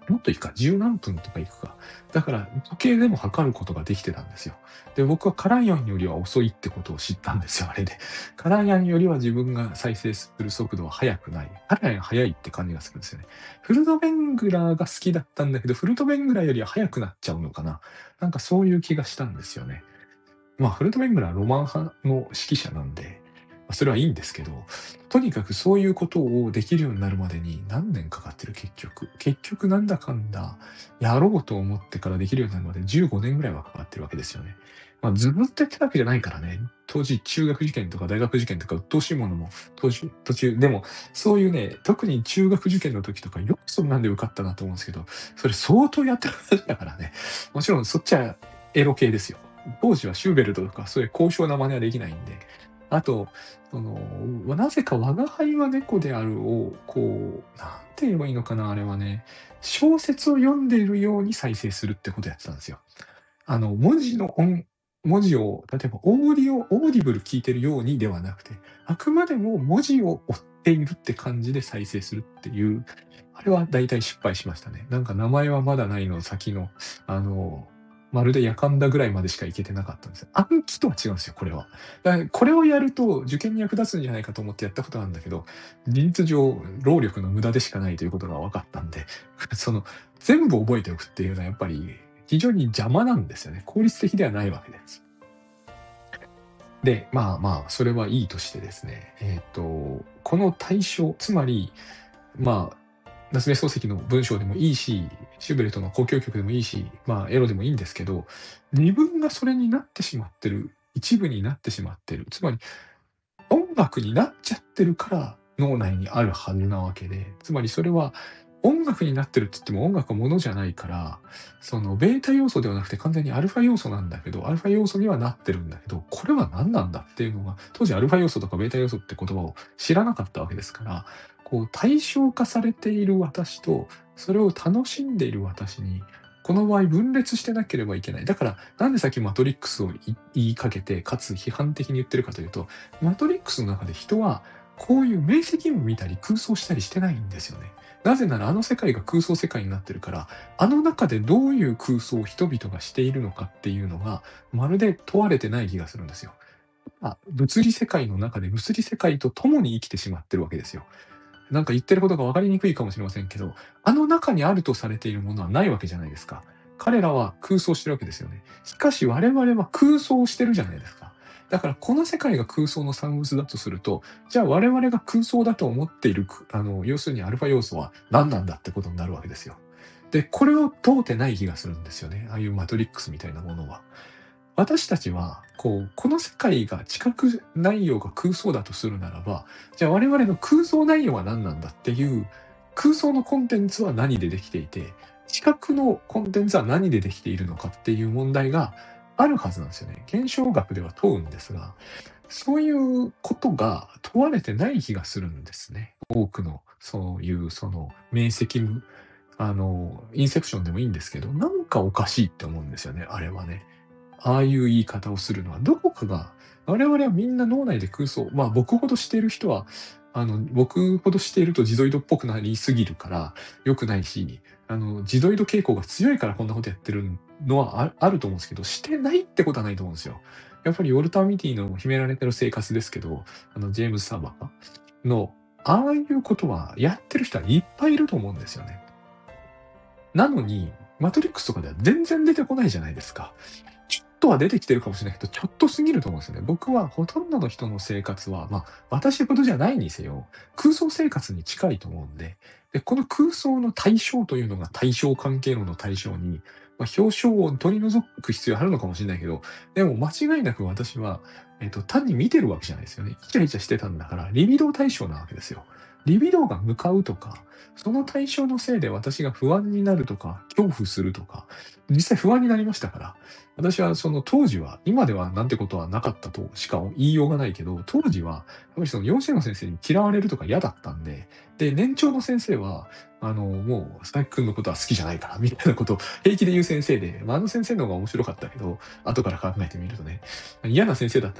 もっといくか、十何分とかいくか。だから、時計でも測ることができてたんですよ。で、僕はカランヤンよりは遅いってことを知ったんですよ、あれで。カランヤンよりは自分が再生する速度は速くない。カランヤン速いって感じがするんですよね。フルトベングラーが好きだったんだけど、フルトベングラーよりは速くなっちゃうのかな。なんかそういう気がしたんですよね。まあ、フルトベングラーはロマン派の指揮者なんで、まあ、それはいいんですけど、とにかくそういうことをできるようになるまでに何年かかってる結局。結局なんだかんだやろうと思ってからできるようになるまでじゅうごねんぐらいはかかってるわけですよね。まあ、ずっとやってたわけじゃないからね。当時中学受験とか大学受験とか鬱陶しいものも途中、途中、でもそういうね、特に中学受験の時とかよくそんなんで受かったなと思うんですけど、それ相当やってる話だからね。もちろんそっちはエロ系ですよ。当時はシューベルトとかそういう高尚な真似はできないんで。あと、その、なぜか我が輩は猫であるを、こう、なんて言えばいいのかな、あれはね。小説を読んでいるように再生するってことやってたんですよ。あの、文字の音、文字を、例えばオーディオ、オーディブル聞いてるようにではなくて、あくまでも文字を追っているって感じで再生するっていう、あれは大体失敗しましたね。なんか名前はまだないの先の、あの、まるでやかんだぐらいまでしかいけてなかったんですよ。暗記とは違うんですよ、これは。だからこれをやると受験に役立つんじゃないかと思ってやったことなんだけど、事実上、労力の無駄でしかないということが分かったんで、その、全部覚えておくっていうのはやっぱり非常に邪魔なんですよね。効率的ではないわけです。で、まあまあ、それはいいとしてですね、えっ、と、この対象、つまり、まあ、夏目漱石の文章でもいいし、シューベルトの交響曲でもいいし、まあ、エロでもいいんですけど、自分がそれになってしまってる、一部になってしまってる。つまり、音楽になっちゃってるから脳内にあるはずなわけで、つまりそれは音楽になってるって言っても音楽はものじゃないから、そのベータ要素ではなくて完全にアルファ要素なんだけど、アルファ要素にはなってるんだけど、これは何なんだっていうのが、当時アルファ要素とかベータ要素って言葉を知らなかったわけですから、こう対象化されている私と、それを楽しんでいる私に、この場合分裂してなければいけない。だから、なんでさっきマトリックスを言いかけて、かつ批判的に言ってるかというと、マトリックスの中で人は、こういう明晰夢見たり空想したりしてないんですよね。なぜならあの世界が空想世界になってるから、あの中でどういう空想を人々がしているのかっていうのが、まるで問われてない気がするんですよ。あ、物理世界の中で物理世界と共に生きてしまってるわけですよ。なんか言ってることが分かりにくいかもしれませんけど、あの中にあるとされているものはないわけじゃないですか。彼らは空想してるわけですよね。しかし我々は空想をしてるじゃないですか。だからこの世界が空想の産物だとすると、じゃあ我々が空想だと思っている、あの、要するにアルファ要素は何なんだってことになるわけですよ。で、これを問うてない気がするんですよね。ああいうマトリックスみたいなものは。私たちは、こう、この世界が知覚内容が空想だとするならば、じゃあ我々の空想内容は何なんだっていう、空想のコンテンツは何でできていて、知覚のコンテンツは何でできているのかっていう問題があるはずなんですよね。現象学では問うんですが、そういうことが問われてない気がするんですね。多くの、そういう、その、明晰夢、あの、インセプションでもいいんですけど、なんかおかしいって思うんですよね、あれはね。ああいう言い方をするのは、どこかが、我々はみんな脳内で空想、まあ僕ほどしている人は、あの、僕ほどしているとジゾイドっぽくなりすぎるから良くないし、あの、ジゾイド傾向が強いからこんなことやってるのはああると思うんですけど、してないってことはないと思うんですよ。やっぱりウォルター・ミティの秘められてる生活ですけど、あの、ジェームズ・サーバーの、ああいうことはやってる人はいっぱいいると思うんですよね。なのに、マトリックスとかでは全然出てこないじゃないですか。ちょっとは出てきてるかもしれないけど、ちょっとすぎると思うんですよね。僕はほとんどの人の生活は、まあ、私ほどじゃないにせよ、空想生活に近いと思うんで、で、この空想の対象というのが対象関係論の対象に、まあ、表彰を取り除く必要あるのかもしれないけど、でも間違いなく私は、えっと、単に見てるわけじゃないですよね。イチャイチャしてたんだから、リビドー対象なわけですよ。リビドーが向かうとか、その対象のせいで私が不安になるとか、恐怖するとか、実際不安になりましたから、私はその当時は、今ではなんてことはなかったとしか言いようがないけど、当時は、やっぱりその幼稚園の先生に嫌われるとか嫌だったんで、で、年長の先生は、あの、もう、佐々木くんのことは好きじゃないから、みたいなことを平気で言う先生で、まあ、あの先生の方が面白かったけど、後から考えてみるとね、嫌な先生だったん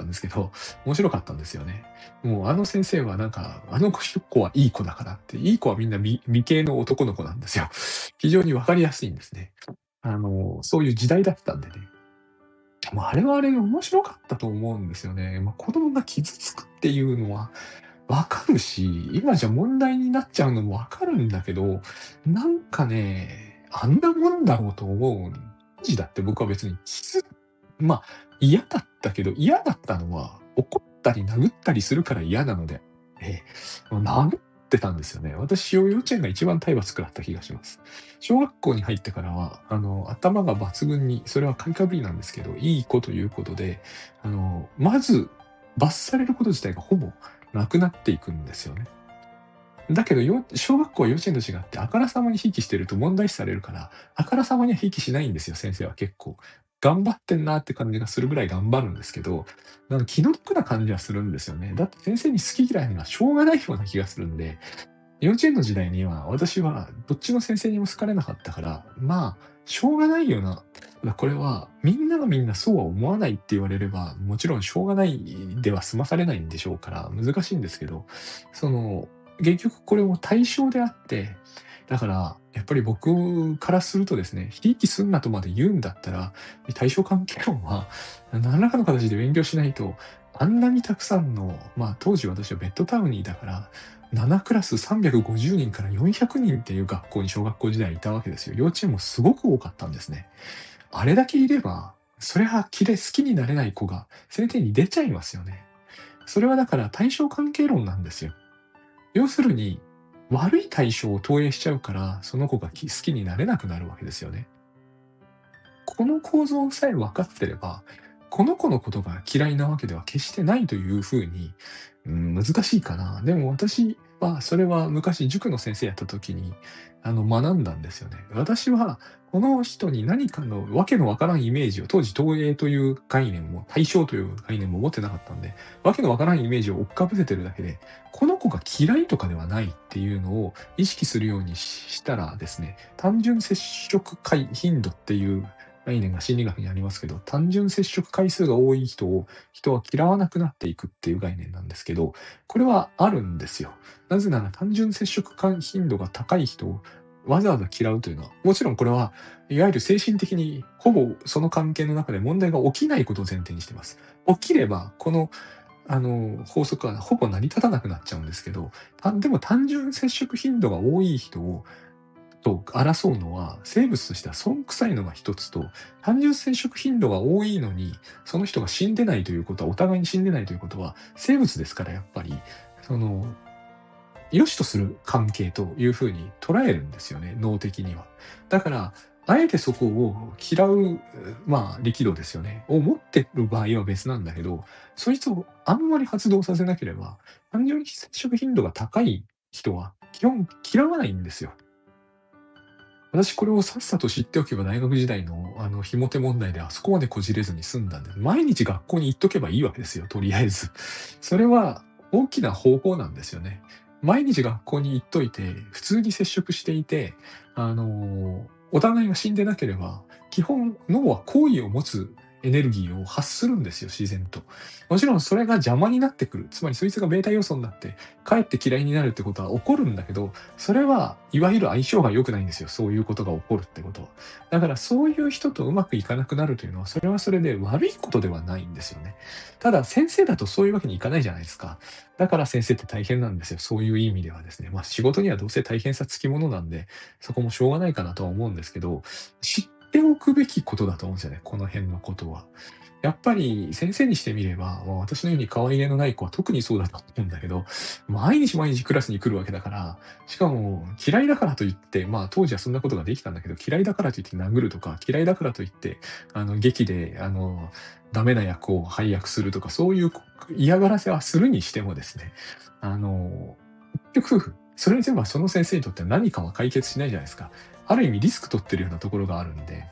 ですけど、面白かったんですよね。もうあの先生はなんか、あの子はいい子だからって、いい子はみんな美美形の男の子なんですよ。非常に分かりやすいんですね。あの、そういう時代だったんでね。まあ、あれはあれで面白かったと思うんですよね。まあ、子供が傷つくっていうのは分かるし、今じゃ問題になっちゃうのも分かるんだけど、なんかね、あんなもんだろうと思う。当時だって僕は別に傷まあ、嫌だったけど、嫌だったのは、怒ったり殴ったりするから嫌なので、ええ、もう殴ってたんですよね。私、幼稚園が一番体罰食らった気がします。小学校に入ってからは、あの、頭が抜群に、それは買いかぶりなんですけど、いい子ということで、あの、まず、罰されること自体がほぼなくなっていくんですよね。だけど、よ小学校は幼稚園と違って、あからさまにひいきしてると問題視されるから、あからさまにはひいきしないんですよ、先生は結構。頑張ってんなって感じがするぐらい頑張るんですけど、なんか気の毒な感じはするんですよね。だって先生に好き嫌いがしょうがないような気がするんで、幼稚園の時代には、私はどっちの先生にも好かれなかったから、まあ、しょうがないよな。まこれは、みんながみんなそうは思わないって言われれば、もちろんしょうがないでは済まされないんでしょうから、難しいんですけど、その、結局これも対象であって、だから、やっぱり僕からするとですね、ひいきすんなとまで言うんだったら、対象関係論は、何らかの形で勉強しないと、あんなにたくさんの、まあ当時私はベッドタウンにいたから、ななクラスさんびゃくごじゅうにんからよんひゃくにんっていう学校に小学校時代いたわけですよ。幼稚園もすごく多かったんですね。あれだけいれば、それはきれ好きになれない子が先生に出ちゃいますよね。それはだから対象関係論なんですよ。要するに、悪い対象を投影しちゃうから、その子がき好きになれなくなるわけですよね。この構造さえ分かってれば、この子のことが嫌いなわけでは決してないというふうに、うん、難しいかな。でも私はそれは昔塾の先生やった時に、あの、学んだんですよね。私はこの人に何かのわけのわからんイメージを、当時投影という概念も、対象という概念も持ってなかったんで、わけのわからんイメージを追っかぶせてるだけで、この子が嫌いとかではないっていうのを意識するようにしたらですね、単純接触回頻度っていう概念が心理学にありますけど、単純接触回数が多い人を人は嫌わなくなっていくっていう概念なんですけど、これはあるんですよ。なぜなら単純接触頻度が高い人をわざわざ嫌うというのは、もちろんこれは、いわゆる精神的にほぼその関係の中で問題が起きないことを前提にしています。起きれば、このあの法則はほぼ成り立たなくなっちゃうんですけど、たでも単純接触頻度が多い人をと争うのは、生物としては損臭いのが一つと、単純接触頻度が多いのに、その人が死んでないということは、お互いに死んでないということは、生物ですからやっぱり、その、良しとする関係というふうに捉えるんですよね、脳的には。だから、あえてそこを嫌う、まあ、力度ですよね。を持ってる場合は別なんだけど、そいつをあんまり発動させなければ、単純に接触頻度が高い人は基本嫌わないんですよ。私これをさっさと知っておけば大学時代のあの、ひも手問題であそこまでこじれずに済んだんで、毎日学校に行っとけばいいわけですよ、とりあえず。それは大きな方法なんですよね。毎日学校に行っといて、普通に接触していて、あの、お互いが死んでなければ、基本脳は好意を持つエネルギーを発するんですよ、自然と。もちろんそれが邪魔になってくる。つまりそいつがベータ要素になって、かえって嫌いになるってことは起こるんだけど、それはいわゆる相性が良くないんですよ。そういうことが起こるってことは。だからそういう人とうまくいかなくなるというのは、それはそれで悪いことではないんですよね。ただ先生だとそういうわけにいかないじゃないですか。だから先生って大変なんですよ。そういう意味ではですね。まあ仕事にはどうせ大変さつきものなんで、そこもしょうがないかなとは思うんですけど、知っておくべきことだと思うんですよね。この辺のことは。やっぱり先生にしてみれば、まあ、私のように可愛げのない子は特にそうだと思うんだけど、毎日毎日クラスに来るわけだから、しかも嫌いだからといって、まあ当時はそんなことができたんだけど、嫌いだからといって殴るとか、嫌いだからといって、あの、劇で、あの、ダメな役を配役するとか、そういう嫌がらせはするにしてもですね、あの、結局、それに全部はその先生にとって何かは解決しないじゃないですか。ある意味リスク取ってるようなところがあるんで、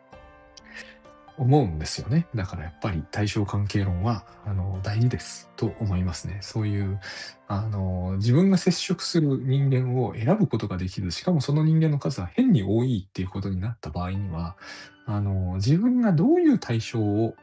思うんですよね。だからやっぱり対象関係論は、あの、大事ですと思いますね。そういう、あの、自分が接触する人間を選ぶことができる、しかもその人間の数が変に多いっていうことになった場合には、あの、自分がどういう対象を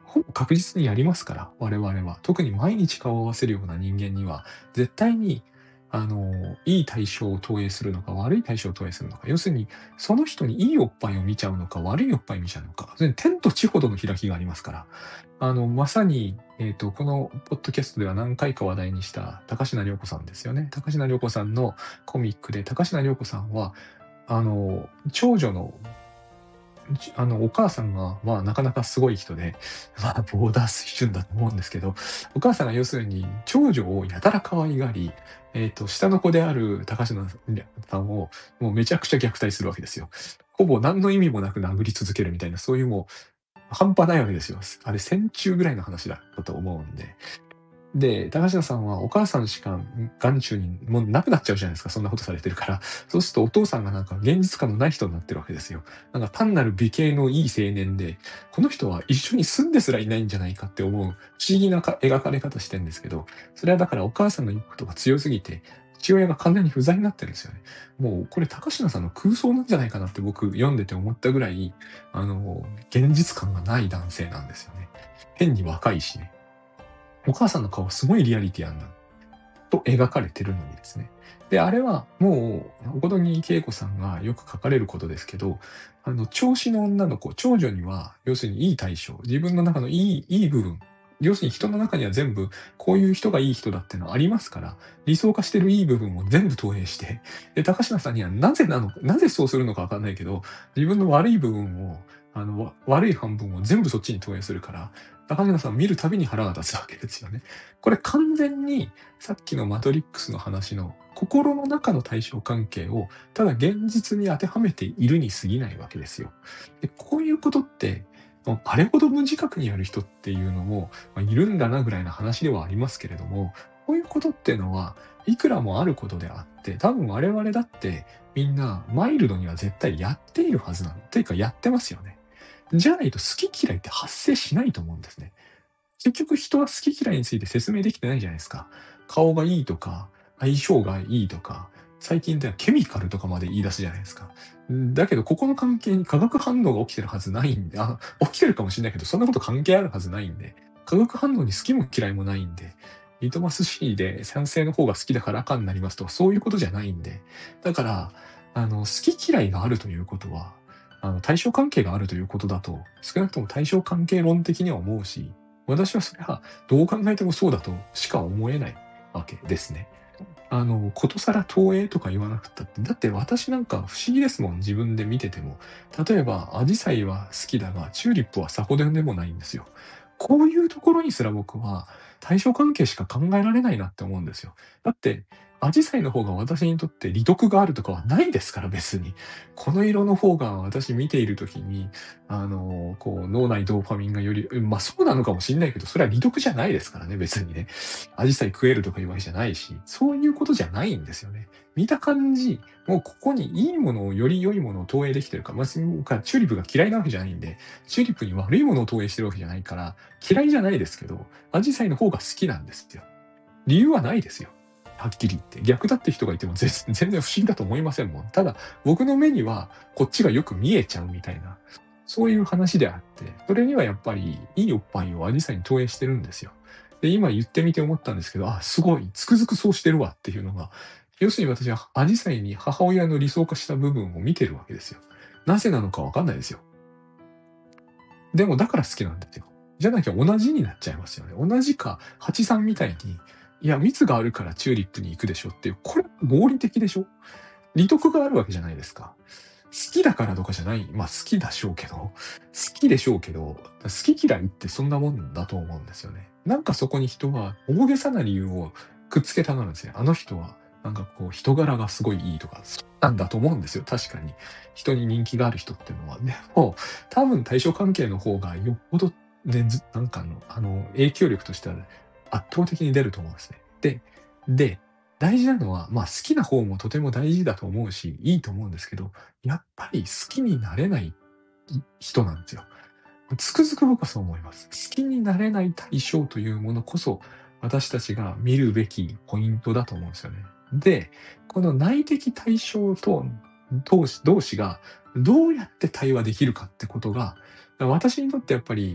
ほぼ確実にやりますから、我々は。特に毎日顔を合わせるような人間には、絶対に、あの、いい対象を投影するのか、悪い対象を投影するのか。要するに、その人にいいおっぱいを見ちゃうのか、悪いおっぱい見ちゃうのか。それ天と地ほどの開きがありますから。あの、まさに、えっと、このポッドキャストでは何回か話題にした高階涼子さんですよね。高階涼子さんのコミックで、高階涼子さんは、あの、長女のちあの、お母さんが、まあ、なかなかすごい人で、まあ、ボーダー水準だと思うんですけど、お母さんが要するに長女をやたら可愛がり、えっと、下の子である高階さんをもうめちゃくちゃ虐待するわけですよ。ほぼ何の意味もなく殴り続けるみたいな、そういうもう半端ないわけですよ。あれ戦中ぐらいの話だったと思うんで。で、高階さんはお母さんしか眼中にもうなくなっちゃうじゃないですか、そんなことされてるから。そうするとお父さんがなんか現実感のない人になってるわけですよ。なんか単なる美形のいい青年で、この人は一緒に住んですらいないんじゃないかって思う不思議なか描かれ方してんですけど、それはだからお母さんの言うことが強すぎて、父親が完全に不在になってるんですよね。もうこれ高階さんの空想なんじゃないかなって僕読んでて思ったぐらい、あの、現実感がない男性なんですよね。変に若いしね。お母さんの顔すごいリアリティあんだと描かれてるのにですね。で、あれはもう、小此木恵子さんがよく書かれることですけど、あの、調子の女の子、長女には、要するにいい対象、自分の中のいい、いい部分、要するに人の中には全部、こういう人がいい人だってのはありますから、理想化してるいい部分を全部投影して、で、高階さんにはなぜなのか、なぜそうするのかわかんないけど、自分の悪い部分を、あの、わ悪い半分を全部そっちに投影するから、高階さんを見るたびに腹が立つわけですよね。これ完全にさっきのマトリックスの話の心の中の対象関係をただ現実に当てはめているに過ぎないわけですよ。で、こういうことって、あれほど無自覚にやる人っていうのも、まあ、いるんだなぐらいな話ではありますけれども、こういうことっていうのはいくらもあることであって、多分我々だってみんなマイルドには絶対やっているはずなの。というかやってますよね。じゃないと好き嫌いって発生しないと思うんですね。結局人は好き嫌いについて説明できてないじゃないですか。顔がいいとか、相性がいいとか、最近ではケミカルとかまで言い出すじゃないですか。だけど、ここの関係に化学反応が起きてるはずないんで、あ、起きてるかもしれないけど、そんなこと関係あるはずないんで、化学反応に好きも嫌いもないんで、リトマス紙で酸性の方が好きだから赤になりますとか、そういうことじゃないんで。だから、あの、好き嫌いがあるということは、あの、対象関係があるということだと、少なくとも対象関係論的には思うし、私はそれはどう考えてもそうだとしか思えないわけですね。あの、ことさら投影とか言わなくったって、だって私なんか不思議ですもん、自分で見てても。例えば、アジサイは好きだが、チューリップはさほどでもないんですよ。こういうところにすら僕は対象関係しか考えられないなって思うんですよ。だって、アジサイの方が私にとって利得があるとかはないですから、別に。この色の方が私見ているときに、あの、こう、脳内ドーパミンがより、まあそうなのかもしれないけど、それは利得じゃないですからね、別にね。アジサイ食えるとかいうわけじゃないし、そういうことじゃないんですよね。見た感じ、もうここにいいものをより良いものを投影できてるか、まあ、チューリップが嫌いなわけじゃないんで、チューリップに悪いものを投影してるわけじゃないから、嫌いじゃないですけど、アジサイの方が好きなんですよ。理由はないですよ。はっきり言って。逆だって人がいても全然不思議だと思いませんもん。ただ、僕の目にはこっちがよく見えちゃうみたいな、そういう話であって、それにはやっぱりいいおっぱいをアジサイに投影してるんですよ。で、今言ってみて思ったんですけど、あ、すごい、つくづくそうしてるわっていうのが、要するに私はアジサイに母親の理想化した部分を見てるわけですよ。なぜなのかわかんないですよ。でもだから好きなんですよ。じゃなきゃ同じになっちゃいますよね。同じか、ハチさんみたいに、いや、蜜があるからチューリップに行くでしょっていう、これ合理的でしょ？利得があるわけじゃないですか。好きだからとかじゃない、まあ好きでしょうけど、好きでしょうけど、好き嫌いってそんなもんだと思うんですよね。なんかそこに人は大げさな理由をくっつけたがるんですね。あの人は、なんかこう人柄がすごいいいとか、そうなんだと思うんですよ。確かに。人に人気がある人っていうのは。でも、多分対象関係の方がよっぽど、ね、ずなんかの、あの、影響力としては圧倒的に出ると思うんですね。で、で、大事なのは、まあ好きな方もとても大事だと思うし、いいと思うんですけど、やっぱり好きになれない人なんですよ。つくづく僕はそう思います。好きになれない対象というものこそ、私たちが見るべきポイントだと思うんですよね。で、この内的対象と同士同士がどうやって対話できるかってことが、私にとってやっぱり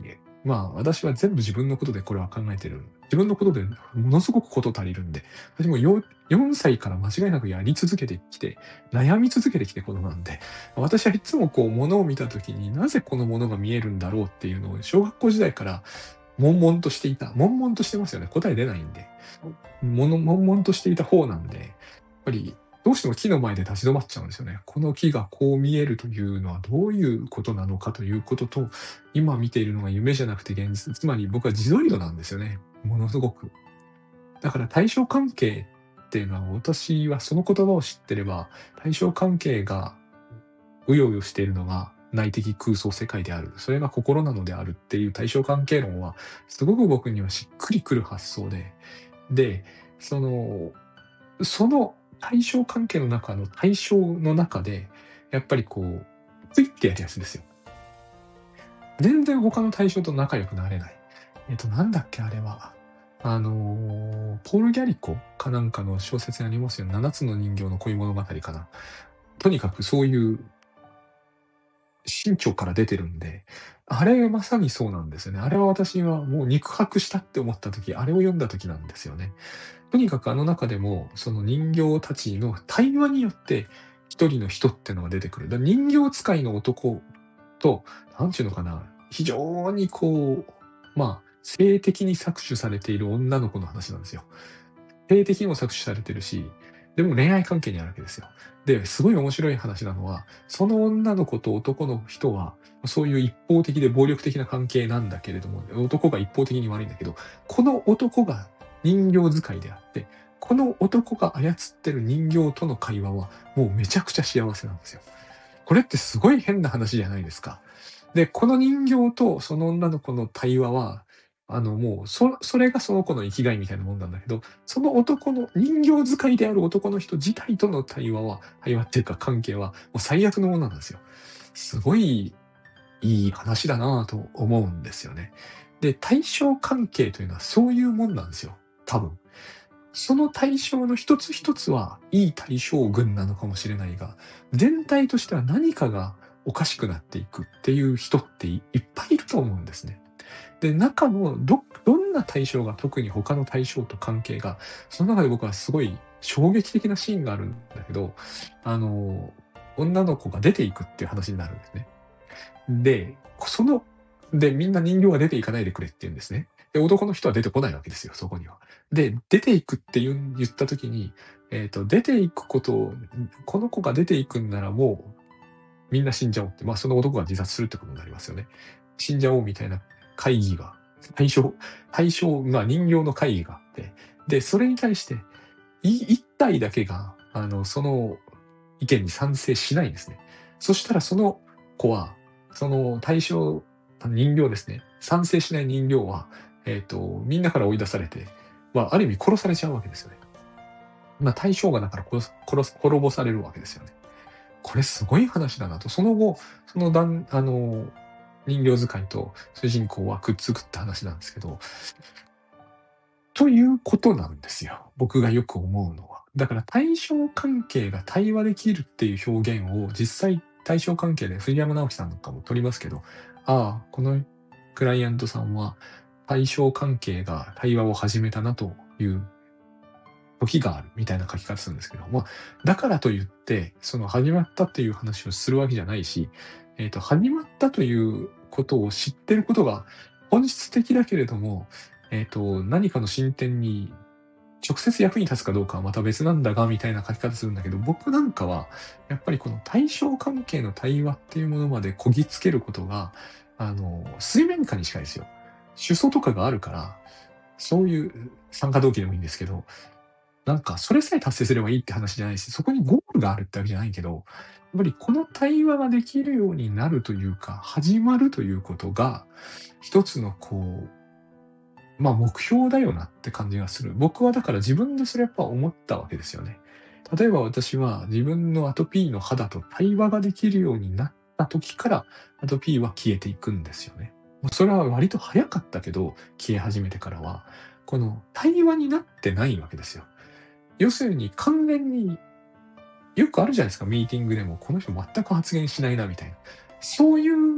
まあ、私は全部自分のことでこれは考えてる。自分のことでものすごくこと足りるんで、私もよよんさいから間違いなくやり続けてきて、悩み続けてきてことなんで、私はいつもこう物を見た時になぜこの物が見えるんだろうっていうのを小学校時代から悶々としていた。悶々としてますよね。答え出ないんで。もの悶々としていた方なんで、やっぱりどうしても木の前で立ち止まっちゃうんですよね。この木がこう見えるというのはどういうことなのかということと、今見ているのが夢じゃなくて現実、つまり僕は自ゾイドなんですよね。ものすごく。だから対象関係っていうのは、私はその言葉を知ってれば、対象関係がうようよしているのが内的空想世界である。それが心なのであるっていう対象関係論は、すごく僕にはしっくりくる発想で、で、その、その対象関係の中の対象の中で、やっぱりこう、ついてやるやつですよ。全然他の対象と仲良くなれない。えっと、なんだっけ、あれは。あの、ポール・ギャリコかなんかの小説にありますよ。ななつの人形の恋物語かな。とにかくそういう身長から出てるんで、あれまさにそうなんですよね。あれは私はもう肉薄したって思った時、あれを読んだ時なんですよね。とにかくあの中でも、その人形たちの対話によって、一人の人ってのが出てくる。だ人形使いの男と、なんていうのかな、非常にこう、まあ、性的に搾取されている女の子の話なんですよ。性的にも搾取されてるし、でも恋愛関係にあるわけですよ。で、すごい面白い話なのは、その女の子と男の人は、そういう一方的で暴力的な関係なんだけれども、男が一方的に悪いんだけど、この男が人形使いであって、この男が操ってる人形との会話は、もうめちゃくちゃ幸せなんですよ。これってすごい変な話じゃないですか。で、この人形とその女の子の対話は、あの、もう、そそれがその子の生きがいみたいなもんなんだけど、その男の人形使いである男の人自体との対話は対話っていうか関係は、もう最悪のものなんですよ。すごいいい話だなぁと思うんですよね。で、対象関係というのはそういうもんなんですよ、多分。その対象の一つ一つはいい対象群なのかもしれないが、全体としては何かがおかしくなっていくっていう人っていいっぱいいると思うんですね。で、中のどどんな対象が特に他の対象と関係が、その中で僕はすごい衝撃的なシーンがあるんだけど、あの、女の子が出ていくっていう話になるんですね。で、その、で、みんな人形は出ていかないでくれって言うんですね。で、男の人は出てこないわけですよ、そこには。で、出ていくって言う言った時に、えっと、出ていくことを、この子が出ていくんならもう、みんな死んじゃおうって、まあ、その男が自殺するってことになりますよね。死んじゃおうみたいな会議が、対象対象まあ、人形の会議があって、で、それに対して、い一体だけが、あの、その意見に賛成しないんですね。そしたらその子は、その対象人形ですね、賛成しない人形は、えっと、みんなから追い出されて、まあ、ある意味殺されちゃうわけですよね。まあ、対象がだから殺す殺す滅ぼされるわけですよね。これすごい話だなと。その後、そのだんあの、人形使いと主人公はくっつくって話なんですけど、ということなんですよ。僕がよく思うのは。だから対象関係が対話できるっていう表現を実際対象関係で藤山直樹さんなんかも取りますけど、ああ、このクライアントさんは対象関係が対話を始めたなという時があるみたいな書き方するんですけど、まあ、だからといって、その始まったっていう話をするわけじゃないし、えっと、始まったということを知ってることが本質的だけれども、えっと、何かの進展に直接役に立つかどうかはまた別なんだが、みたいな書き方するんだけど、僕なんかは、やっぱりこの対象関係の対話っていうものまでこぎつけることが、あの、水面下に近いですよ。主訴とかがあるから、そういう参加動機でもいいんですけど、なんかそれさえ達成すればいいって話じゃないし、そこにゴールがあるってわけじゃないけど、やっぱりこの対話ができるようになるというか、始まるということが、一つのこう、まあ目標だよなって感じがする。僕はだから自分でそれやっぱ思ったわけですよね。例えば私は自分のアトピーの肌と対話ができるようになった時からアトピーは消えていくんですよね。それは割と早かったけど、消え始めてからは、この対話になってないわけですよ。要するに完全に、よくあるじゃないですか、ミーティングでも、この人全く発言しないなみたいな。そういう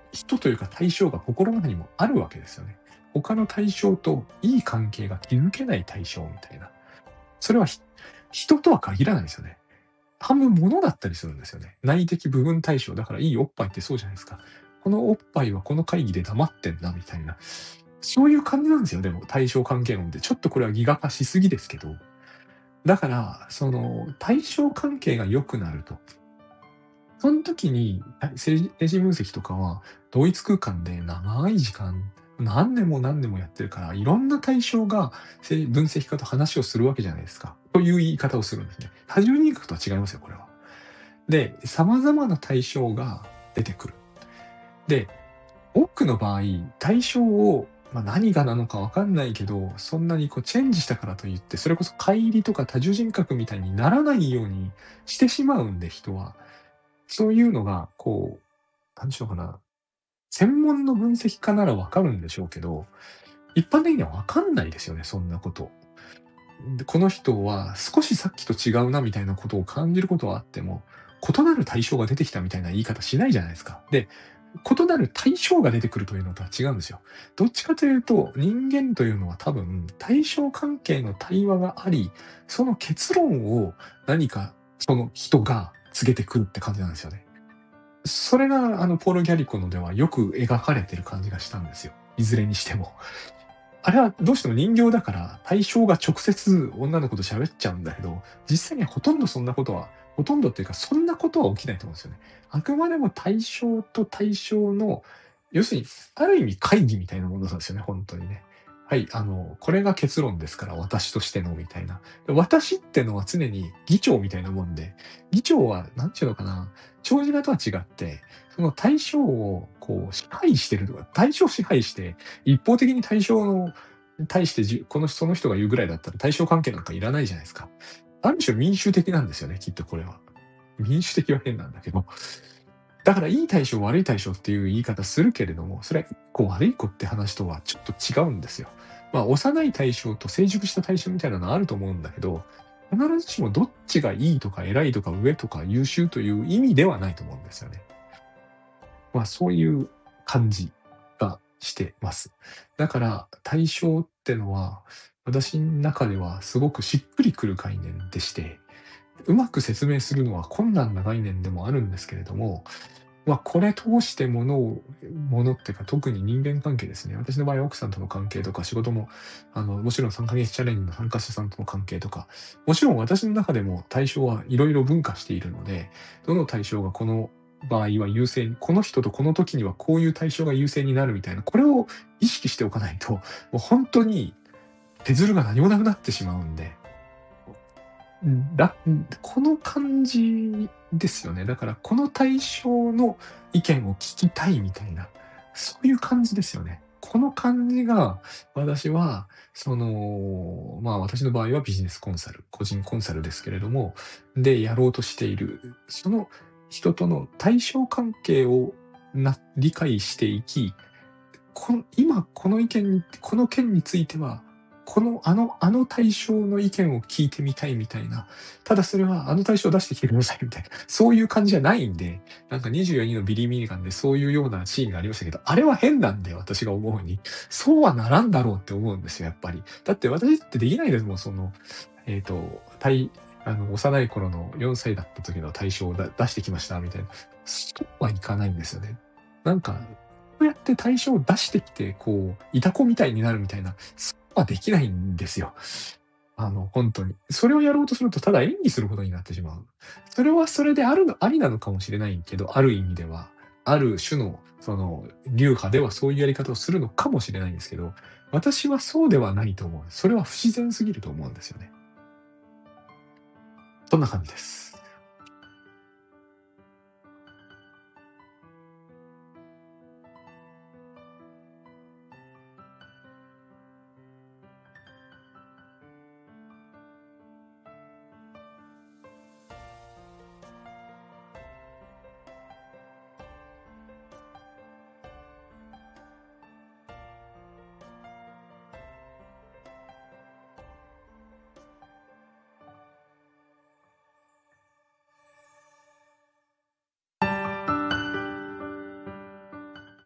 人というか対象が心の中にもあるわけですよね。他の対象といい関係が築けない対象みたいな。それはひ人とは限らないですよね。半分物だったりするんですよね。内的部分対象。だからいいおっぱいってそうじゃないですか。このおっぱいはこの会議で黙ってんなみたいな。そういう感じなんですよ、でも対象関係論って。ちょっとこれはギガ化しすぎですけど。だから、その対象関係が良くなると。その時に、あ、政治政治分析とかは、同一空間で長い時間、何年も何年もやってるから、いろんな対象がせ分析家と話をするわけじゃないですか。という言い方をするんですね。多重人格とは違いますよ、これは。で、様々な対象が出てくる。で、多くの場合、対象を、まあ、何がなのかわかんないけど、そんなにこうチェンジしたからといって、それこそ乖離とか多重人格みたいにならないようにしてしまうんで、人は。そういうのが、こう、なんでしょうかな、専門の分析家ならわかるんでしょうけど、一般的にはわかんないですよね、そんなこと。で、この人は少しさっきと違うなみたいなことを感じることはあっても、異なる対象が出てきたみたいな言い方しないじゃないですか。で、異なる対象が出てくるというのとは違うんですよ。どっちかというと、人間というのは多分、対象関係の対話があり、その結論を何かその人が告げてくるって感じなんですよね。それがあのポール・ギャリコのではよく描かれてる感じがしたんですよ。いずれにしても。あれはどうしても人形だから、対象が直接女の子と喋っちゃうんだけど、実際にはほとんどそんなことは、ほとんどっていうか、そんなことは起きないと思うんですよね。あくまでも対象と対象の、要するに、ある意味会議みたいなものなんですよね、本当にね。はい、あの、これが結論ですから、私としてのみたいな。で私ってのは常に議長みたいなもんで、議長はなんていうのかな、長寿画とは違って、その対象をこう支配してるとか、対象を支配して一方的に対象の対してじこのその人が言うぐらいだったら対象関係なんかいらないじゃないですか。ある種民主的なんですよね、きっとこれは。民主的は変なんだけど。だからいい対象、悪い対象っていう言い方するけれども、それは一個悪い子って話とはちょっと違うんですよ。まあ、幼い対象と成熟した対象みたいなのあると思うんだけど、必ずしもどっちがいいとか偉いとか上とか優秀という意味ではないと思うんですよね。まあ、そういう感じがしてます。だから、対象ってのは、私の中ではすごくしっくりくる概念でして、うまく説明するのは困難な概念でもあるんですけれども、まあ、これ通してものをものっていうか、特に人間関係ですね。私の場合は奥さんとの関係とか、仕事も、あの、もちろんさんかげつチャレンジの参加者さんとの関係とか、もちろん私の中でも対象はいろいろ分化しているので、どの対象がこの場合は優先、この人とこの時にはこういう対象が優先になるみたいな、これを意識しておかないと、もう本当に手づるが何もなくなってしまうんで、だこの感じですよね。だからこの対象の意見を聞きたいみたいな、そういう感じですよね。この感じが、私は、その、まあ私の場合はビジネスコンサル、個人コンサルですけれども、でやろうとしている、その人との対象関係をな理解していき、この今この意見にこの件については、この、あのあの対象の意見を聞いてみたいみたいな、ただそれはあの対象を出してきてくださいみたいな、そういう感じじゃないんで、なんかにじゅうよにのビリー・ミニガンでそういうようなシーンがありましたけど、あれは変なんで、私が思うに。そうはならんだろうって思うんですよ、やっぱり。だって私ってできないですもん、その、えっと、対あの、幼い頃のよんさいだった時の対象をだ出してきましたみたいな。そうはいかないんですよね。なんか、こうやって対象を出してきて、こう、いた子みたいになるみたいな、そうはできないんですよ。あの、本当に。それをやろうとすると、ただ演技することになってしまう。それはそれであるのありなのかもしれないけど、ある意味では、ある種の、その、流派ではそういうやり方をするのかもしれないんですけど、私はそうではないと思う。それは不自然すぎると思うんですよね。そんな感じです。